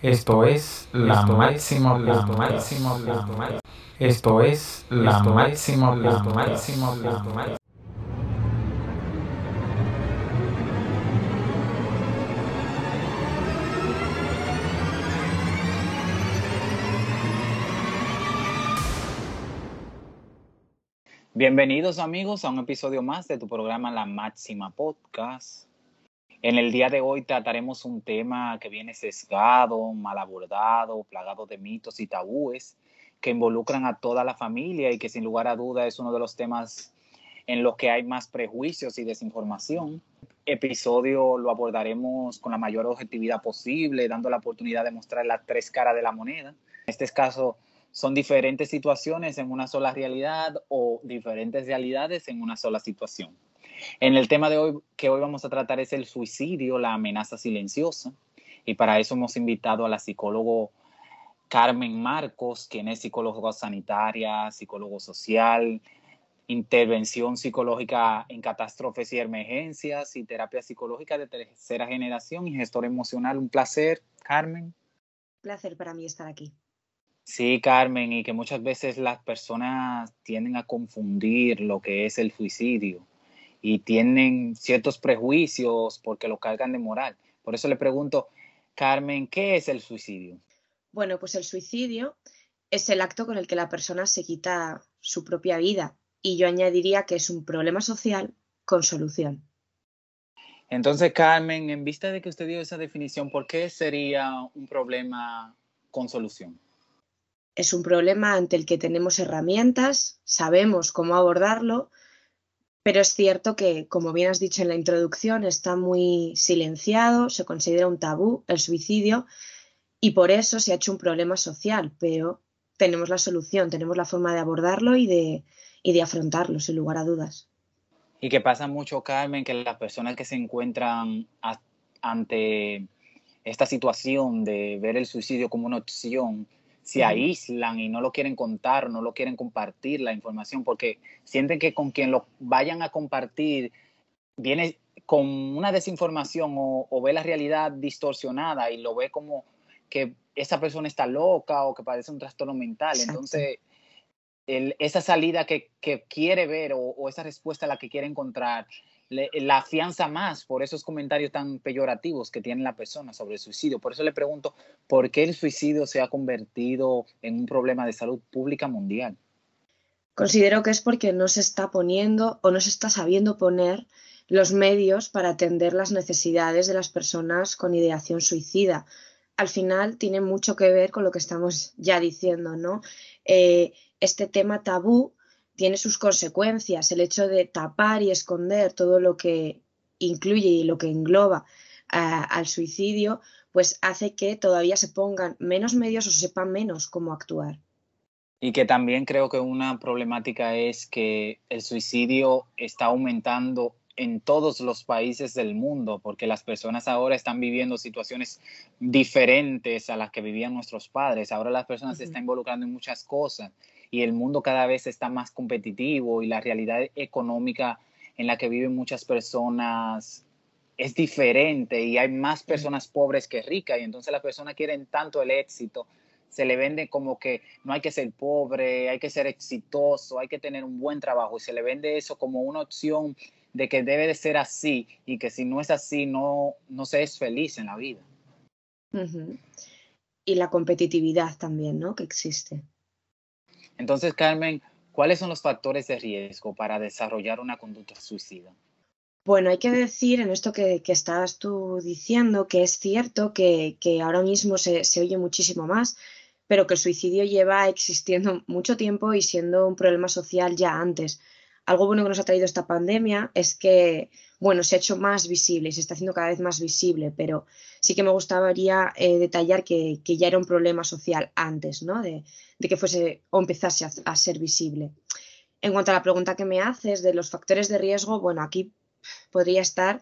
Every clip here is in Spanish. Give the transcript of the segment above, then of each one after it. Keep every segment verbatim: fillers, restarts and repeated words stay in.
Esto es la máximo punto máximo punto. Esto es la máximo punto máximo punto. Bienvenidos amigos a un episodio más de tu programa La Máxima Podcast. En el día de hoy trataremos un tema que viene sesgado, mal abordado, plagado de mitos y tabúes que involucran a toda la familia y que sin lugar a duda es uno de los temas en los que hay más prejuicios y desinformación. Episodio lo abordaremos con la mayor objetividad posible, dando la oportunidad de mostrar las tres caras de la moneda. En este caso, son diferentes situaciones en una sola realidad o diferentes realidades en una sola situación. En el tema de hoy que hoy vamos a tratar es el suicidio, la amenaza silenciosa. Y para eso hemos invitado a la psicóloga Carmen Marcos, quien es psicóloga sanitaria, psicólogo social, intervención psicológica en catástrofes y emergencias y terapia psicológica de tercera generación y gestor emocional. Un placer, Carmen. Un placer para mí estar aquí. Sí, Carmen, y que muchas veces las personas tienden a confundir lo que es el suicidio y tienen ciertos prejuicios porque lo cargan de moral. Por eso le pregunto, Carmen, ¿qué es el suicidio? Bueno, pues el suicidio es el acto con el que la persona se quita su propia vida y yo añadiría que es un problema social con solución. Entonces, Carmen, en vista de que usted dio esa definición, ¿por qué sería un problema con solución? Es un problema ante el que tenemos herramientas, sabemos cómo abordarlo, pero es cierto que, como bien has dicho en la introducción, está muy silenciado, se considera un tabú el suicidio y por eso se ha hecho un problema social, pero tenemos la solución, tenemos la forma de abordarlo y de, y de afrontarlo, sin lugar a dudas. Y que pasa mucho, Carmen, que las personas que se encuentran a, ante esta situación de ver el suicidio como una opción, se uh-huh. aíslan y no lo quieren contar, no lo quieren compartir la información porque sienten que con quien lo vayan a compartir viene con una desinformación o, o ve la realidad distorsionada y lo ve como que esa persona está loca o que padece un trastorno mental. Exacto. Entonces, el, esa salida que, que quiere ver o, o esa respuesta a la que quiere encontrar le, la afianza más por esos comentarios tan peyorativos que tiene la persona sobre el suicidio. Por eso le pregunto, ¿por qué el suicidio se ha convertido en un problema de salud pública mundial? Considero que es porque no se está poniendo o no se está sabiendo poner los medios para atender las necesidades de las personas con ideación suicida. Al final tiene mucho que ver con lo que estamos ya diciendo, ¿no? Eh, este tema tabú tiene sus consecuencias. El hecho de tapar y esconder todo lo que incluye y lo que engloba uh, al suicidio, pues hace que todavía se pongan menos medios o se sepa menos cómo actuar. Y que también creo que una problemática es que el suicidio está aumentando en todos los países del mundo, porque las personas ahora están viviendo situaciones diferentes a las que vivían nuestros padres. Ahora las personas uh-huh. se están involucrando en muchas cosas y el mundo cada vez está más competitivo y la realidad económica en la que viven muchas personas es diferente y hay más personas pobres que ricas y entonces las personas quieren tanto el éxito. Se le vende como que no hay que ser pobre, hay que ser exitoso, hay que tener un buen trabajo y se le vende eso como una opción de que debe de ser así y que si no es así no, no se es feliz en la vida. Uh-huh. Y la competitividad también, ¿no? Que existe. Entonces, Carmen, ¿cuáles son los factores de riesgo para desarrollar una conducta suicida? Bueno, hay que decir en esto que, que estabas tú diciendo que es cierto que, que ahora mismo se, se oye muchísimo más, pero que el suicidio lleva existiendo mucho tiempo y siendo un problema social ya antes. Algo bueno que nos ha traído esta pandemia es que, bueno, se ha hecho más visible y se está haciendo cada vez más visible, pero sí que me gustaría eh, detallar que, que ya era un problema social antes, ¿no? De, de que fuese o empezase a, a ser visible. En cuanto a la pregunta que me haces de los factores de riesgo, bueno, aquí podría estar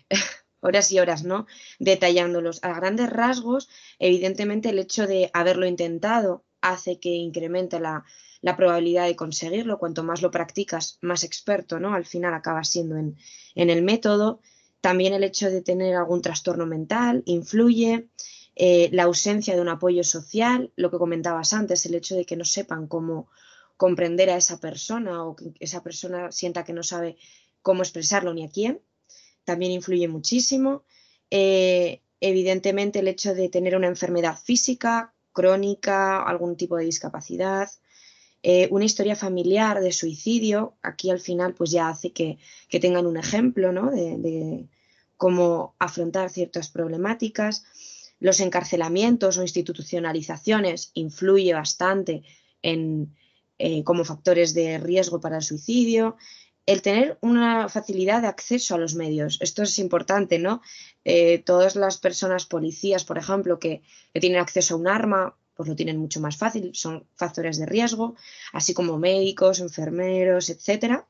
horas y horas, ¿no? Detallándolos. A grandes rasgos, evidentemente el hecho de haberlo intentado hace que incremente la, la probabilidad de conseguirlo. Cuanto más lo practicas, más experto, ¿no? Al final acabas siendo en, en el método. También el hecho de tener algún trastorno mental influye. eh, la ausencia de un apoyo social, lo que comentabas antes, el hecho de que no sepan cómo comprender a esa persona o que esa persona sienta que no sabe cómo expresarlo ni a quién, también influye muchísimo. Eh, evidentemente el hecho de tener una enfermedad física, crónica, algún tipo de discapacidad, eh, una historia familiar de suicidio, aquí al final pues ya hace que, que tengan un ejemplo, ¿no? de, de cómo afrontar ciertas problemáticas. Los encarcelamientos o institucionalizaciones influye bastante en, eh, como factores de riesgo para el suicidio. El tener una facilidad de acceso a los medios, esto es importante, ¿no? Eh, todas las personas policías, por ejemplo, que, que tienen acceso a un arma, pues lo tienen mucho más fácil, son factores de riesgo, así como médicos, enfermeros, etcétera.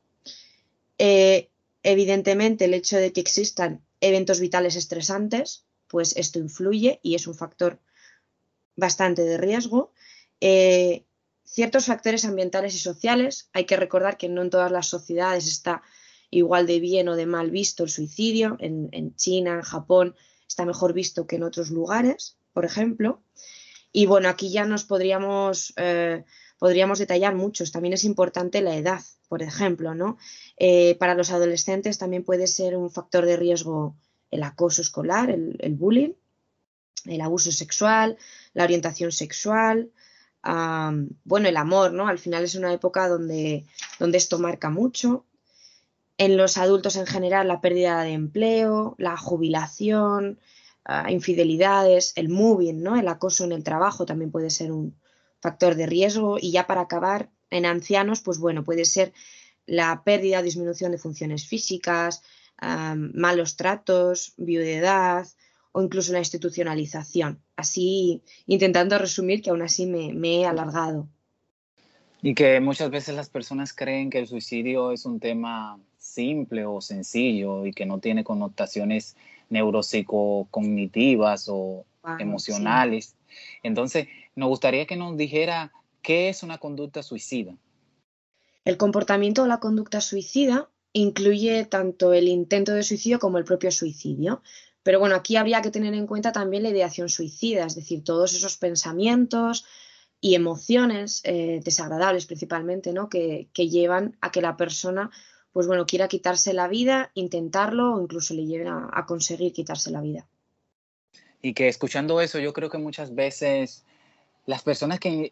Eh, evidentemente, el hecho de que existan eventos vitales estresantes, pues esto influye y es un factor bastante de riesgo. Eh, ciertos factores ambientales y sociales, hay que recordar que no en todas las sociedades está igual de bien o de mal visto el suicidio. En, en China, en Japón, está mejor visto que en otros lugares, por ejemplo. Y bueno, aquí ya nos podríamos, eh, podríamos detallar muchos. También es importante la edad, por ejemplo, ¿no? Eh, para los adolescentes también puede ser un factor de riesgo el acoso escolar, el, el bullying, el abuso sexual, la orientación sexual, um, bueno, el amor, ¿no? Al final es una época donde, donde esto marca mucho. En los adultos en general, la pérdida de empleo, la jubilación, uh, infidelidades, el moving, ¿no? El acoso en el trabajo también puede ser un factor de riesgo. Y ya para acabar, en ancianos, pues bueno, puede ser la pérdida o disminución de funciones físicas, um, malos tratos, viudedad o incluso la institucionalización. Así, intentando resumir, que aún así me, me he alargado. Y que muchas veces las personas creen que el suicidio es un tema simple o sencillo y que no tiene connotaciones neuropsicocognitivas o Wow, emocionales. sí. Entonces, nos gustaría que nos dijera qué es una conducta suicida. El comportamiento o la conducta suicida incluye tanto el intento de suicidio como el propio suicidio. Pero bueno, aquí habría que tener en cuenta también la ideación suicida, es decir, todos esos pensamientos y emociones eh, desagradables principalmente, ¿no? que, que llevan a que la persona pues bueno, quiera quitarse la vida, intentarlo o incluso le lleven a, a conseguir quitarse la vida. Y que escuchando eso, yo creo que muchas veces las personas que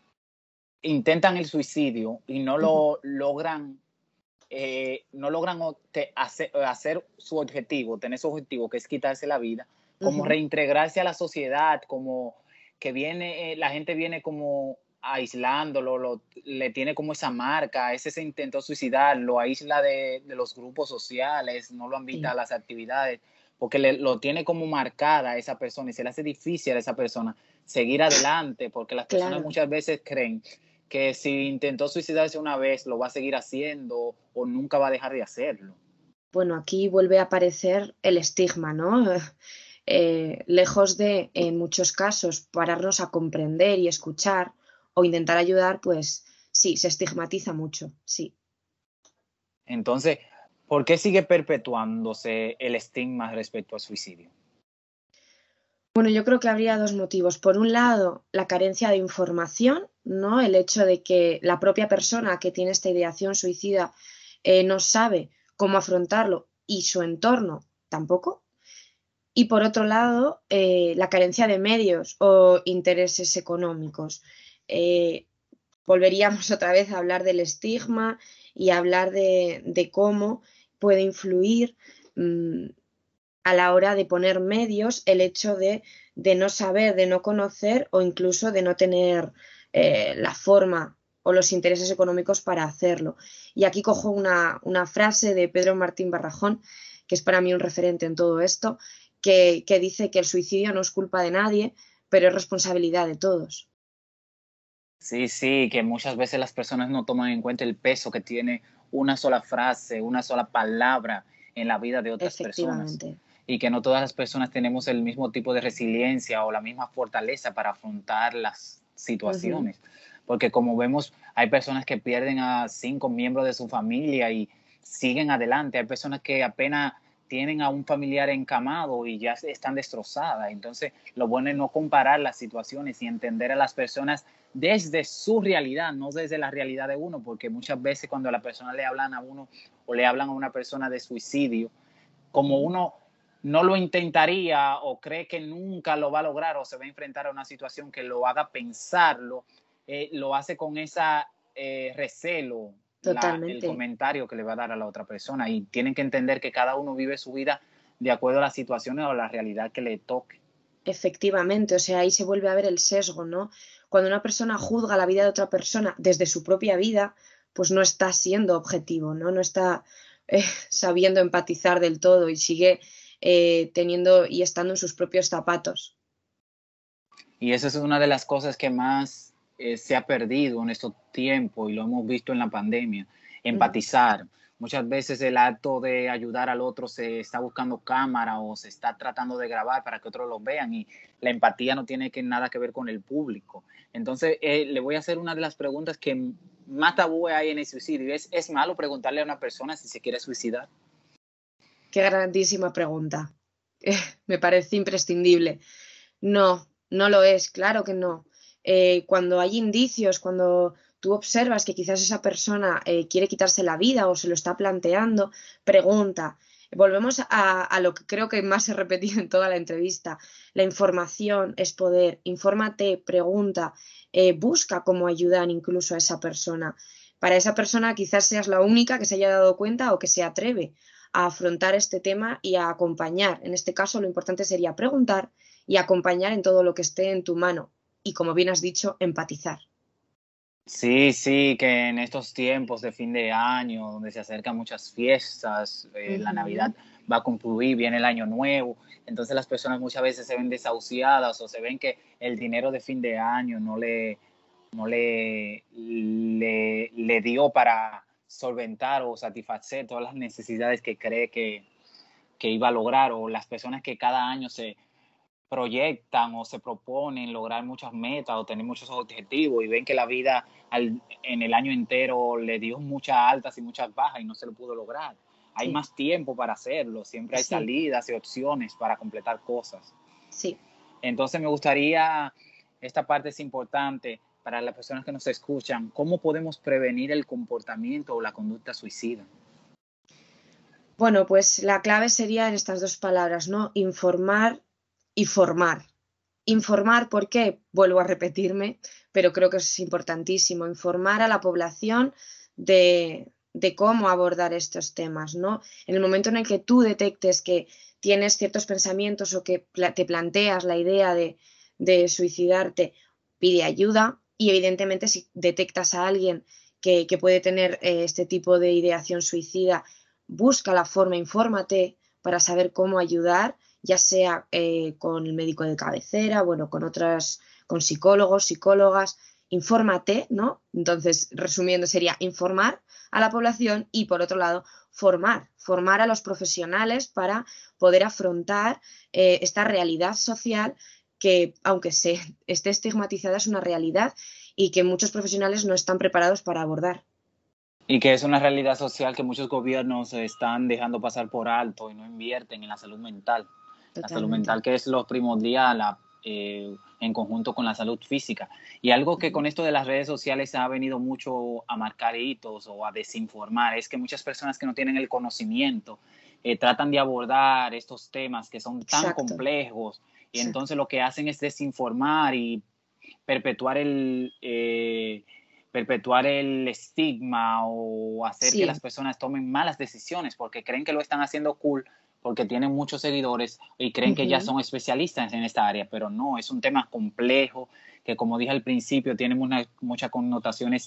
intentan el suicidio y no lo logran, eh, no logran te, hacer, hacer su objetivo, tener su objetivo, que es quitarse la vida, como Uh-huh. reintegrarse a la sociedad, como que viene, eh, la gente viene como aislándolo, lo, le tiene como esa marca, ese se intentó suicidar, lo aísla de, de los grupos sociales, no lo invita Sí. a las actividades, porque le, lo tiene como marcada a esa persona y se le hace difícil a esa persona seguir adelante, porque las personas Claro. muchas veces creen que si intentó suicidarse una vez lo va a seguir haciendo o nunca va a dejar de hacerlo. Bueno, aquí vuelve a aparecer el estigma, ¿no? Eh, lejos de, en muchos casos, pararnos a comprender y escuchar o intentar ayudar, pues sí, se estigmatiza mucho, sí. Entonces, ¿por qué sigue perpetuándose el estigma respecto al suicidio? Bueno, yo creo que habría dos motivos. Por un lado, la carencia de información, ¿no? El hecho de que la propia persona que tiene esta ideación suicida eh, no sabe cómo afrontarlo y su entorno tampoco. Y por otro lado, eh, la carencia de medios o intereses económicos. Eh, volveríamos otra vez a hablar del estigma y a hablar de, de cómo puede influir mmm, a la hora de poner medios el hecho de, de no saber, de no conocer o incluso de no tener eh, la forma o los intereses económicos para hacerlo. Y aquí cojo una, una frase de Pedro Martín Barrajón, que es para mí un referente en todo esto, que, que dice que el suicidio no es culpa de nadie, pero es responsabilidad de todos. Sí, sí, que muchas veces las personas no toman en cuenta el peso que tiene una sola frase, una sola palabra en la vida de otras personas. Efectivamente. Y que no todas las personas tenemos el mismo tipo de resiliencia o la misma fortaleza para afrontar las situaciones. Uh-huh. Porque como vemos, hay personas que pierden a cinco miembros de su familia y siguen adelante. Hay personas que apenas tienen a un familiar encamado y ya están destrozadas. Entonces, lo bueno es no comparar las situaciones y entender a las personas desde su realidad, no desde la realidad de uno, porque muchas veces cuando a la persona le hablan a uno o le hablan a una persona de suicidio, como uno no lo intentaría o cree que nunca lo va a lograr o se va a enfrentar a una situación que lo haga pensarlo, eh, lo hace con esa eh, recelo, la, el comentario que le va a dar a la otra persona, y tienen que entender que cada uno vive su vida de acuerdo a las situaciones o a la realidad que le toque. Efectivamente, o sea, ahí se vuelve a ver el sesgo, ¿no? Cuando una persona juzga la vida de otra persona desde su propia vida, pues no está siendo objetivo, ¿no? No está eh, sabiendo empatizar del todo y sigue eh, teniendo y estando en sus propios zapatos. Y eso es una de las cosas que más eh, se ha perdido en estos tiempos y lo hemos visto en la pandemia, empatizar. Uh-huh. Muchas veces el acto de ayudar al otro se está buscando cámara o se está tratando de grabar para que otros lo vean, y la empatía no tiene que, nada que ver con el público. Entonces, eh, le voy a hacer una de las preguntas que más tabú hay en el suicidio. ¿Es, ¿Es malo preguntarle a una persona si se quiere suicidar? Qué grandísima pregunta. Eh, me parece imprescindible. No, no lo es, claro que no. Eh, cuando hay indicios, cuando tú observas que quizás esa persona eh, quiere quitarse la vida o se lo está planteando, pregunta. Volvemos a, a lo que creo que más he repetido en toda la entrevista. La información es poder. Infórmate, pregunta, eh, busca cómo ayudar incluso a esa persona. Para esa persona quizás seas la única que se haya dado cuenta o que se atreve a afrontar este tema y a acompañar. En este caso, lo importante sería preguntar y acompañar en todo lo que esté en tu mano. Y como bien has dicho, empatizar. Sí, sí, que en estos tiempos de fin de año, donde se acercan muchas fiestas, eh, uh-huh. La Navidad va a concluir, viene el Año Nuevo, entonces las personas muchas veces se ven desahuciadas o se ven que el dinero de fin de año no le, no le, le, le dio para solventar o satisfacer todas las necesidades que cree que, que iba a lograr, o las personas que cada año se proyectan o se proponen lograr muchas metas o tener muchos objetivos y ven que la vida al, en el año entero le dio muchas altas y muchas bajas y no se lo pudo lograr. Hay sí. más tiempo para hacerlo, siempre hay sí. salidas y opciones para completar cosas. Sí. Entonces me gustaría, esta parte es importante para las personas que nos escuchan, ¿cómo podemos prevenir el comportamiento o la conducta suicida? Bueno, pues la clave sería en estas dos palabras, ¿no? Informar y formar. Informar, ¿por qué? Vuelvo a repetirme, pero creo que es importantísimo. Informar a la población de, de cómo abordar estos temas, ¿no? En el momento en el que tú detectes que tienes ciertos pensamientos o que te planteas la idea de, de suicidarte, pide ayuda y evidentemente si detectas a alguien que, que puede tener eh, este tipo de ideación suicida, busca la forma, infórmate para saber cómo ayudar, ya sea eh, con el médico de cabecera, bueno, con otras, con psicólogos, psicólogas, infórmate, ¿no? Entonces, resumiendo, sería informar a la población y, por otro lado, formar, formar a los profesionales para poder afrontar eh, esta realidad social que, aunque se esté estigmatizada, es una realidad y que muchos profesionales no están preparados para abordar. Y que es una realidad social que muchos gobiernos están dejando pasar por alto y no invierten en la salud mental. Totalmente. La salud mental, que es lo primordial eh, en conjunto con la salud física. Y algo que con esto de las redes sociales ha venido mucho a marcar hitos o a desinformar es que muchas personas que no tienen el conocimiento eh, tratan de abordar estos temas que son tan Exacto. complejos y Exacto. entonces lo que hacen es desinformar y perpetuar el... Eh, perpetuar el estigma o hacer sí. que las personas tomen malas decisiones porque creen que lo están haciendo cool, porque tienen muchos seguidores y creen uh-huh. que ya son especialistas en esta área, pero no, es un tema complejo que, como dije al principio, tiene una, muchas connotaciones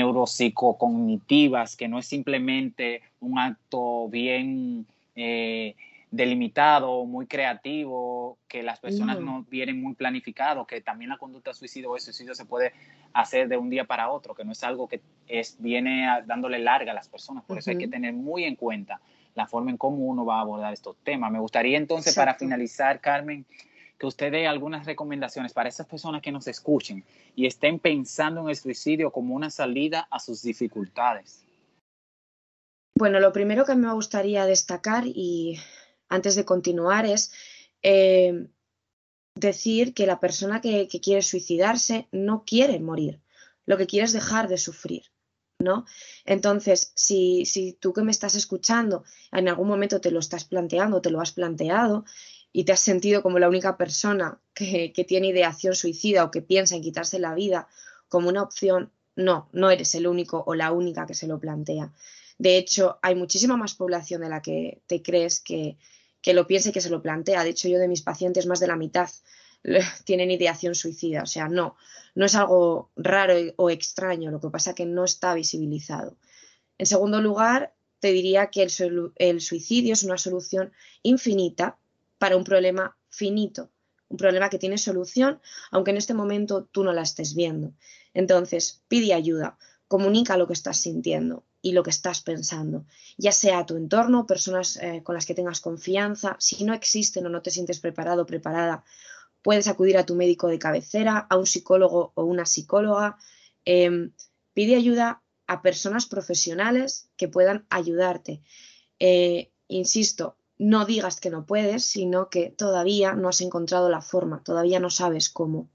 neuropsicocognitivas, que no es simplemente un acto bien eh, delimitado, muy creativo, que las personas no, no vienen muy planificado, que también la conducta suicida o el suicidio se puede hacer de un día para otro, que no es algo que es, viene a, dándole larga a las personas. Por uh-huh. eso hay que tener muy en cuenta la forma en cómo uno va a abordar estos temas. Me gustaría entonces, Exacto. para finalizar, Carmen, que usted dé algunas recomendaciones para esas personas que nos escuchen y estén pensando en el suicidio como una salida a sus dificultades. Bueno, lo primero que me gustaría destacar y antes de continuar es eh, decir que la persona que, que quiere suicidarse no quiere morir, lo que quiere es dejar de sufrir, ¿no? Entonces, si, si tú que me estás escuchando en algún momento te lo estás planteando, te lo has planteado y te has sentido como la única persona que, que tiene ideación suicida o que piensa en quitarse la vida como una opción, no, no eres el único o la única que se lo plantea. De hecho, hay muchísima más población de la que te crees que, que lo piensa y que se lo plantea. De hecho, yo de mis pacientes más de la mitad tienen ideación suicida. O sea, no, no es algo raro o extraño, lo que pasa es que no está visibilizado. En segundo lugar, te diría que el, el suicidio es una solución infinita para un problema finito, un problema que tiene solución, aunque en este momento tú no la estés viendo. Entonces, pide ayuda, comunica lo que estás sintiendo y lo que estás pensando, ya sea a tu entorno, personas eh, con las que tengas confianza. Si no existen o no te sientes preparado o preparada, puedes acudir a tu médico de cabecera, a un psicólogo o una psicóloga. Eh, pide ayuda a personas profesionales que puedan ayudarte. Eh, insisto, no digas que no puedes, sino que todavía no has encontrado la forma, todavía no sabes cómo.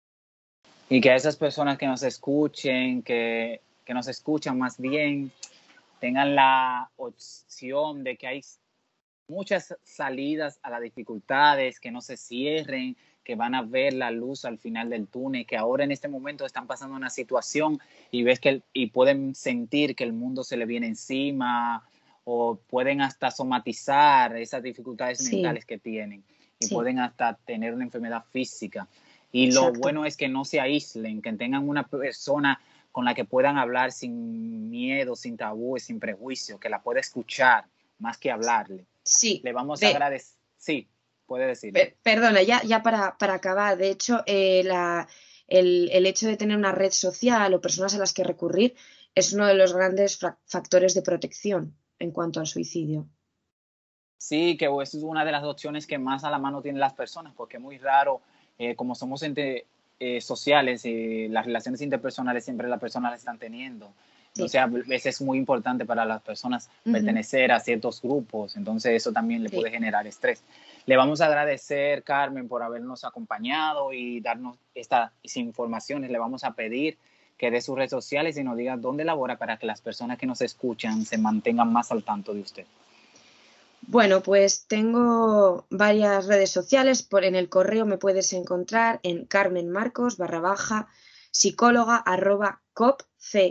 Y que esas personas que nos escuchen, que, que nos escuchan más bien, tengan la opción de que hay muchas salidas a las dificultades, que no se cierren, que van a ver la luz al final del túnel, que ahora en este momento están pasando una situación y ves que y pueden sentir que el mundo se le viene encima, o pueden hasta somatizar esas dificultades sí. mentales que tienen y sí. pueden hasta tener una enfermedad física. Y Exacto. lo bueno es que no se aíslen, que tengan una persona con la que puedan hablar sin miedo, sin tabúes, sin prejuicio, que la pueda escuchar más que hablarle. Sí. Le vamos de... a agradecer. Sí, puede decirlo. Per perdona, ya, ya para, para acabar. De hecho, eh, la, el, el hecho de tener una red social o personas a las que recurrir es uno de los grandes factores de protección en cuanto al suicidio. Sí, que eso es una de las opciones que más a la mano tienen las personas, porque es muy raro, eh, como somos ente, eh, sociales, eh, las relaciones interpersonales siempre las personas las están teniendo. Sí. O sea, a veces es muy importante para las personas uh-huh. pertenecer a ciertos grupos, entonces eso también le sí. puede generar estrés. Le vamos a agradecer, Carmen, por habernos acompañado y darnos estas informaciones. Le vamos a pedir que dé sus redes sociales y nos diga dónde labora para que las personas que nos escuchan se mantengan más al tanto de usted. Bueno, pues tengo varias redes sociales. Por, en el correo me puedes encontrar en carmenmarcos barra baja psicóloga arroba cop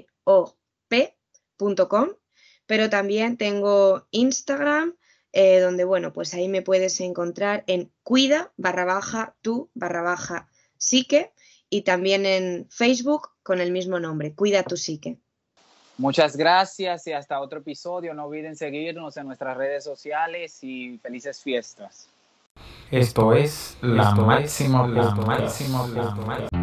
punto com, pero también tengo Instagram, eh, donde, bueno, pues ahí me puedes encontrar en cuida barra baja tú barra baja psique, y también en Facebook con el mismo nombre, Cuida tu Psique. Muchas gracias y hasta otro episodio. No olviden seguirnos en nuestras redes sociales y felices fiestas. Esto es la máxima, la máxima, la máxima.